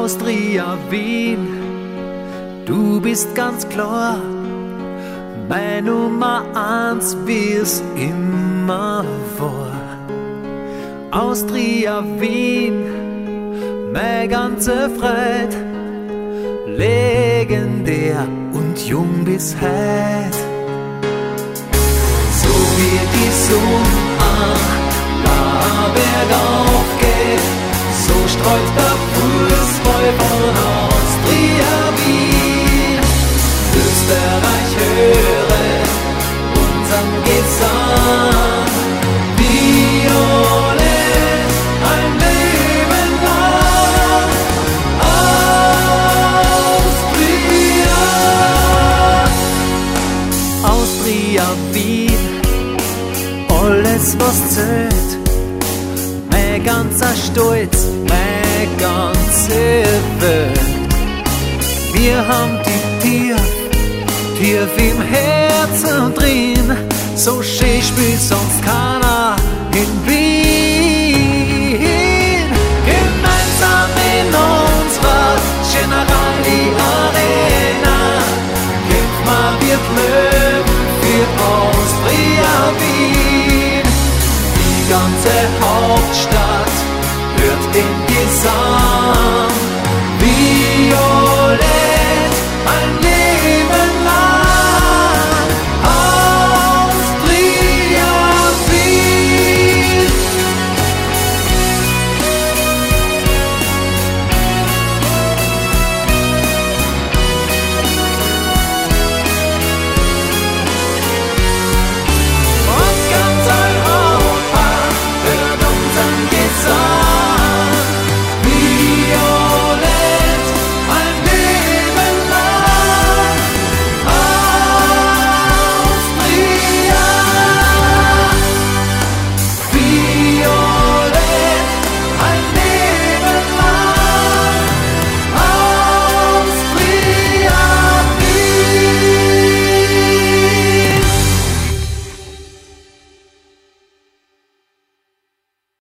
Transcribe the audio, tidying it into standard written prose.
Austria, Wien, du bist ganz klar mein Nummer 1, wie es immer war. Austria, Wien, meine ganze Freude, legendär und jung bis heut. So wie die Sonne bergauf geht, so streut der Fußball von Austria, Wien. Österreich höre unseren Gesang, Violett ein Leben lang. Austria, Austria, Wien, alles was zählt, mein ganzer Stolz, meine ganze Welt. Wir haben die tief im Herzen drin, so schön spielt sonst keiner in Wien.